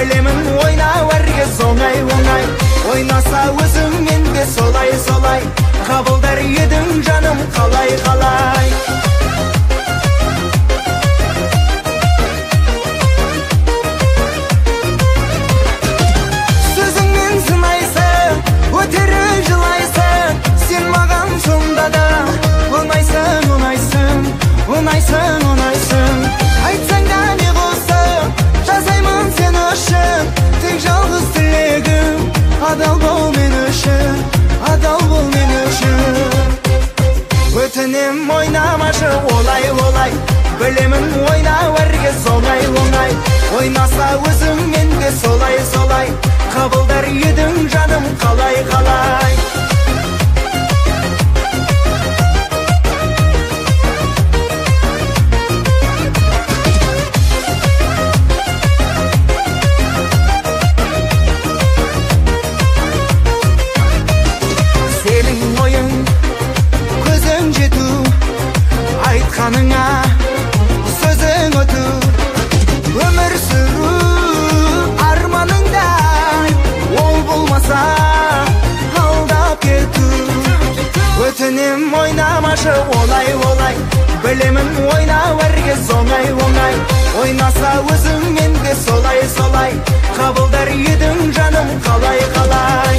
білемін ойна әркез оңай оңай ойнаса өзіңмен де солай солай қабылдар едің жаным қалай қалай сөзіңмен сынайсың өтері жылайсың сен маған сонда да ұнайсың ұнайсың ұнайсың ұнайсың айтсаң да не қылсың жасаймын сен үшін тек жалғыз тілегім адал бол мен үшін адал бол мен үшін өтінем ойнамашы олай олай білемін ойнау әркез оңай оңай ойнаса өзіңмен де солай солай қабылдар едің жаным қалай қалай сенің ойың көзің жету айтқаныңа сөзің өту өмір сүру арманыңдай ол болмаса алдап кету өтінем ойнамашы олай олай білемін ойнау әркез оңай оңай ойнаса өзіңмен де солай солай қабылдар едің жаным қалай қалай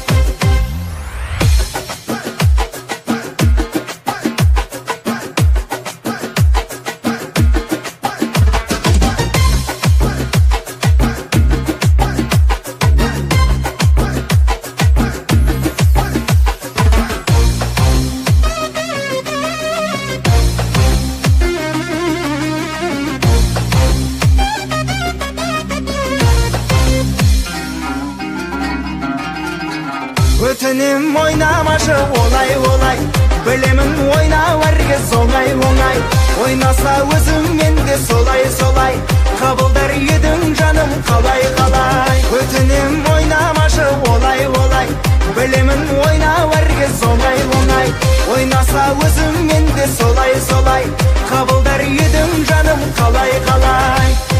өтінем ойнамашы олай олай білемін ойнау әркез оңай оңай ойнаса өзіңмен де солай солай қабылдар едің жаным қалай қалай өтінем ойнамашы олай олай білемін ойнау әркез оңай оңай ойнаса өзіңмен де солай солай қабылдар едің жаным қалай қалай